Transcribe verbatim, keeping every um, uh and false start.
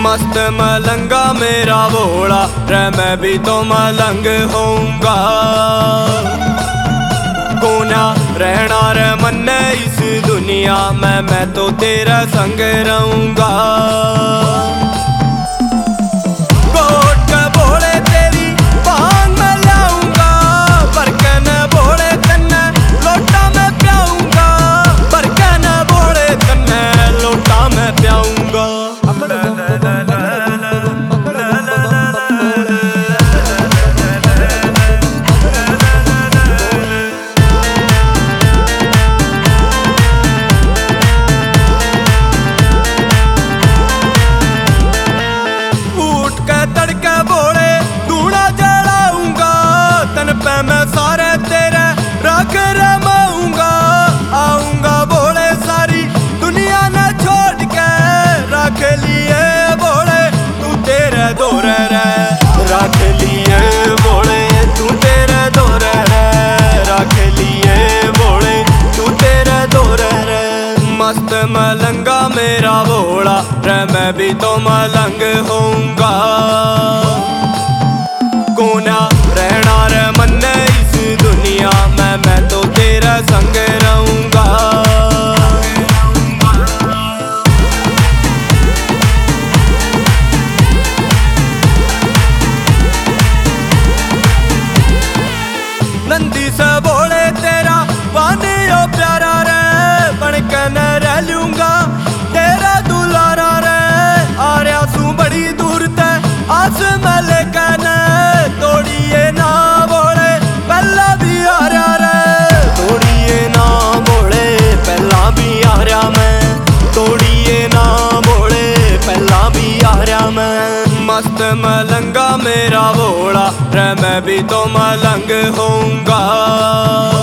मस्त मलंगा मेरा भोला रे, मैं भी तो मलंग होऊंगा। कोना रहना रे मन्ने इस दुनिया में, मैं तो तेरा संग रहूंगा। कोट के भोले तेरी भांग में लाऊंगा, बरकन भोले तन्ने लोटा में प्याऊंगा, बरकन भोले तन्ने लोटा में प्याऊंगा। तड़के भोले धूड़ा जलाऊंगा, तन पे मैं सारे तेरे रख रमाऊंगा। आऊंगा भोले सारी दुनिया ने छोड़ के, रख लिए भोले तू तेरे दौरे रे, रख लिए भोले तू तेरे दौरे रे, रख लिए भोले तू तेरे दौरे रे। मस्त मलंगा मेरा भोला रे, मैं भी तो मलंग होऊंगा। कोना रहना रे मन्ने इस दुनिया में, मैं तो तेरा संग रहूंगा। नंदी से भोले तेरा पानी ओ प्यारा रे, बनकन रह लूंगा तेरा दुलारा रे। आ रहा सू बड़ी दूर ते आस में लेकर, तोड़िए ना भोले पहला भी आ रहा रे, तोड़िए ना भोले पहला भी आ रहा मैं, तोड़िए ना भोले पहला भी आ रहा मैं। मस्त मलंगा मेरा भोला रे, मैं भी तो मलंग होऊंगा।